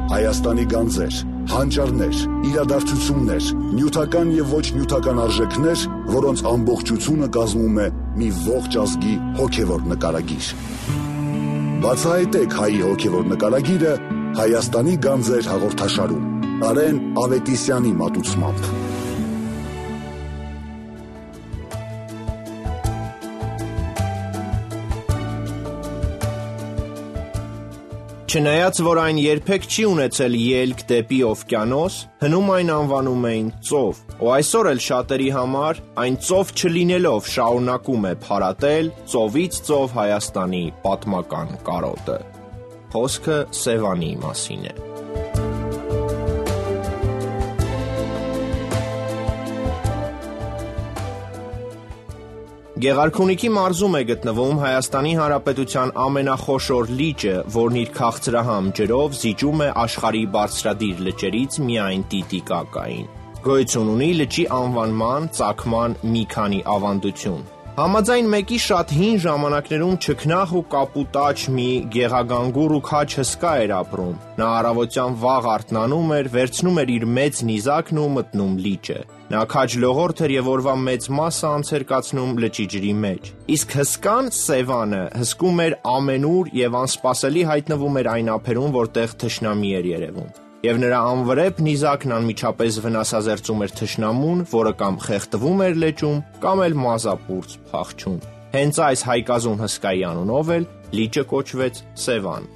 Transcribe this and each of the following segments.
Հայաստանի գանձեր, հանճարներ, իրադարձություններ, նյութական եւ ոչ նյութական արժեքներ, որոնց ամբողջությունը կազմում է մի ողջ ազգի հոգևոր նկարագիր։ Բացահայտեք հայի հոգևոր նկարագիրը Հայաստանի գանձեր հաղորդաշարում Արեն Ավետիսյանի մատուցմամբ։ Չնայած որ այն երբեք չի ունեցել ելք դեպի օվկիանոս, հնում այն անվանում էին ծով, ու այսօր էլ շատերի համար այն ծով չլինելով շարունակում է փարատել ծովից ծով Հայաստանի պատմական կարոտը։ Խոսքը Սևանի մասին է։ Գեղարքունիքի մարզում է գտնվում Հայաստանի Հանրապետության ամենախոշոր լիճը, որն իր քաղցրահամ ջրով զիջում է աշխարհի բարձրադիր լճերից միայն Տիտիկակային։ Գոյություն ունի լճի անվանման, ծագման մի քանի ավանդություն։ Համաձայն մեկի շատ հին ժամանակներում չքնաղ ու կապուտաչ մի գեղագանգուր ու քաջ հսկա էր ապրում։ Նա առավոտյան վաղ արթնանում էր, վերցնում էր իր մեծ նիզակն ու մտնում լիճը։ Նա քաջ լողորդ էր եւ օրվա մեծ մասը անց էր կացնում լճի ջրի մեջ։ Իսկ հսկան Սևանը հսկում էր ամենուր եւ անսպասելի հայտնվում էր այն ափերում, որտեղ թշնամի էր երևում։ Եվ նրա անվրեպ նիզակն անմիջապես վնասազերծում էր թշնամուն, որը կամ խեղդվում էր լճում, կամ էլ մազապուրծ փախչում։ Հենց այս հայկազուն հսկայի անունով էլ լիճը կոչվեց Սևան։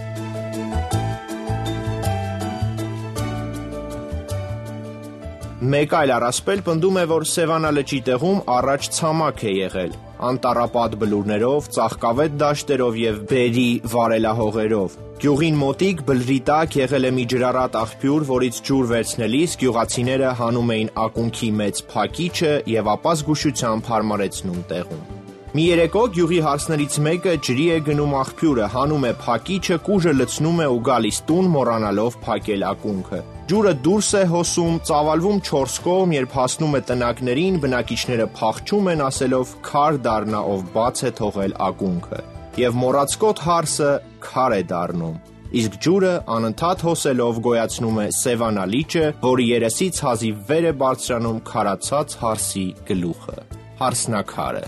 Մեկ այլ առասպել պնդում է, որ Սևանա լճի տեղում առաջ ցամաք է եղել, անտառապատ բլուրներով, ծաղկավետ դաշտերով եւ բերրի վարելահողերով։ Գյուղին մոտիկ բլրի տակ եղել է մի ջրառատ աղբյուր, որից ջուր վերցնելիս գյուղացիները հանում էին ակունքի մեծ փակիչը եւ ապա զգուշությամբ հարմարեցնում տեղում։ Մի երեկո գյուղի հարսներից մեկը ջրի է գնում աղբյուրը, հանում է փակիչը, կուժը լցնում է ու գալիս տուն մոռանալով փակել ակունքը։ Ջուրը դուրս է հոսում, ծավալվում 4 կողմ, երբ հասնում է տնակներին, բնակիչները փախչում են, ասելով «Քար դառնա, ով բաց է թողել ակունքը», եւ մոռացկոտ հարսը քար է դառնում։ Իսկ ջուրը անընդհատ հոսելով գոյացնում է Սևանա լիճը, որի երեսից հազիվ վեր է բարձրանում քարացած հարսի գլուխը։ Հարսնաքարը։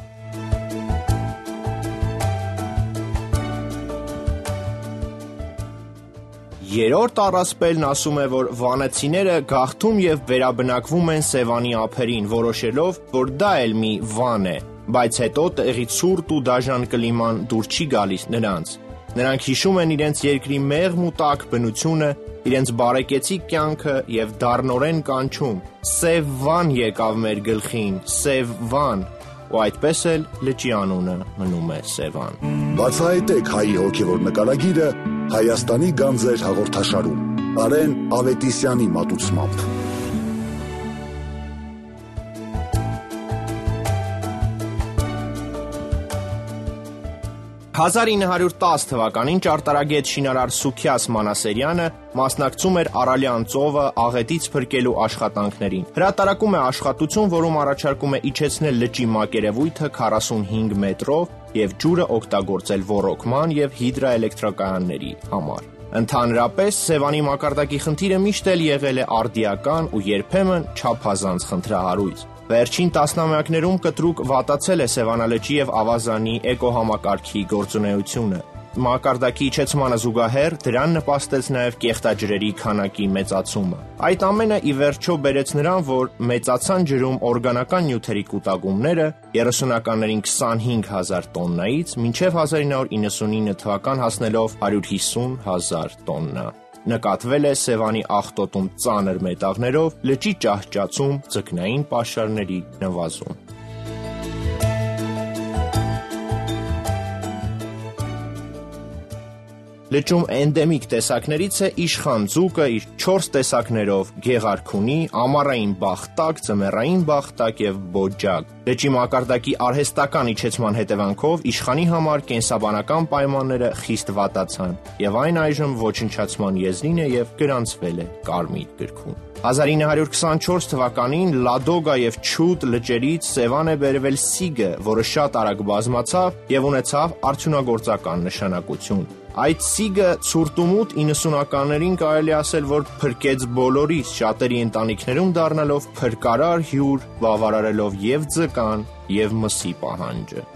Երրորդ առասպելն ասում է, որ վանեցիները գաղթում եւ վերաբնակվում են Սևանի ափերին, որոշելով, որ դա էլ մի վան է, բայց հետո տեղից ցուրտ ու դաժան կլիման դուր չի գալիս նրանց։ Նրանք հիշում են իրենց երկրի մեղմ ու տաք բնությունը, իրենց բարեկեցիկ կյանքը եւ դառնորեն կանչում. «Սև վան եկավ մեր գլխին, սև վան», ու այդպես էլ լճի անունը մնում է Սևան։ Բացահայտեք հայի հոգևոր նկարագիրը Հայաստանի գանձեր հաղորդաշարում Արեն Ավետիսյանի մատուցմամբ։ 1910 թվականին ճարտարագետ շինարար Սուքիաս Մանասերյանը մասնակցում էր Արալյան ծովը աղետից փրկելու աշխատանքներին։ Հրատարակում է աշխատություն, որում առաջարկում է իջեցնել լճի մակերևույթը 45 մետրով եւ ջուրը օգտագործել ոռոգման եւ հիդրոէլեկտրակայանների համար։ Ընդհանրապես Սևանի մակարդակի խնդիրը միշտ էլ եղել է արդիական ու երբեմն չափազանց խնդրահարույց։ Վերջին տասնամյակներում կտրուկ վատացել է Սևանա լճի եւ ավազանի էկոհամակարգի գործունեությունը։ Մակարդակի իջեցմանը զուգահեռ դրան նպաստեց նաեւ կեղտաջրերի քանակի մեծացումը։ Այդ ամենը ի վերջո բերեց նրան, որ մեծացան ջրում օրգանական նյութերի կուտակումները 30-ականներին 25,000 տոննայից մինչև 1999 թվական հասնելով 150,000 տոննա։ Նկատվել է Սևանի աղտոտում ծանր մետաղներով, լճի ճահճացում, ձկնային պաշարների նվազում։ Լճում էնդեմիկ տեսակներից է իշխան ձուկը իր 4 տեսակներով՝ գեղարքունի, ամառային բախտակ, ձմեռային բախտակ եւ բոջակ։ Լճի մակարդակի արհեստական իջեցման հետևանքով իշխանի համար կենսաբանական պայմանները խիստ վատացան եւ այն այժմ ոչնչացման եզրին է եւ գրանցվել է Կարմիր գրքում։ 1924 թվականին Լադոգա եւ Չուտ լճերից Սևան է բերվել Սիգը, որը շատ արագ բազմացավ եւ ունեցավ արդյունագործական նշանակություն։ Այդ սիգը ցուրտումուտ 90-ականներին կարելի ասել, որ փրկեց բոլորից, շատերի ընտանիքներում դառնալով փրկարար հյուր, բավարարելով եւ ձկան, եւ մսի պահանջը։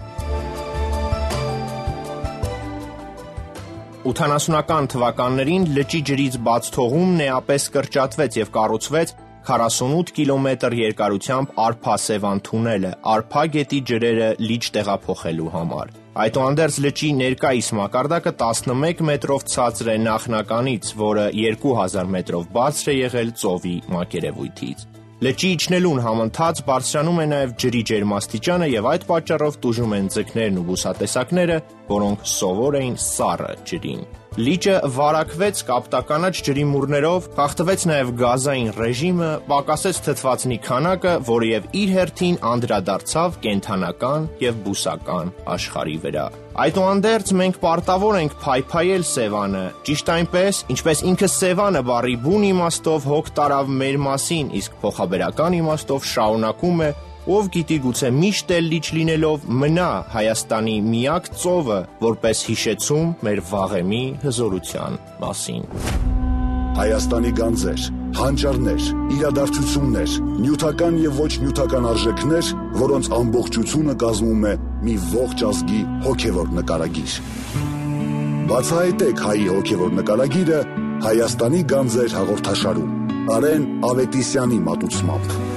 80-ական թվականներին լճի ջրից բաց թողումն էապես կրճատվեց եւ կառուցվեց 48 կիլոմետր երկարությամբ Արփա-Սևան թունելը, Արփա գետի ջրերը լիճ տեղափոխելու համար։ Այդուհանդերձ լճի ներկայիս մակարդակը 11 մետրով ցածր է նախնականից, որը 2000 մետրով բարձր է եղել ծովի մակերևույթից։ Լճի իջնելուն համընթաց բարձրանում է նաև ջրի ջերմաստիճանը եւ այդ պատճառով տուժում են ձկներն ու բուսատեսակները, որոնք սովոր էին սառը ջրին։ Լիճը վարակվեց կապտականաչ ջրի մուրներով, խախտվեց նաև գազային ռեժիմը, պակասեց թթվածնի քանակը, որը եւ իր հերթին անդրադարձավ կենդանական եւ բուսական աշխարհի վրա։ Այդուհանդերձ մենք պարտավոր ենք փայփայել Սևանը, ճիշտ այնպես, ինչպես ինքը Սևանը բառի բուն իմաստով հոգ տարավ մեր մասին, իսկ փոխաբերական իմաստով շարունակում է, ով գիտի գուցե միշտ էլ լիճ լինելով մնա Հայաստանի միակ ծովը, որպես հիշեցում մեր վաղեմի հզորության մասին։ Հայաստանի գանձեր, հանճարներ, իրադարձություններ, նյութական եւ ոչ նյութական արժեքներ, որոնց ամբողջությունը կազմում է մի ողջ ազգի հոգևոր նկարագիր։ Բացահայտեք հայի հոգևոր նկարագիրը Հայաստանի գանձեր հաղորդաշարում Արեն Ավետիսյանի մատուցմամբ։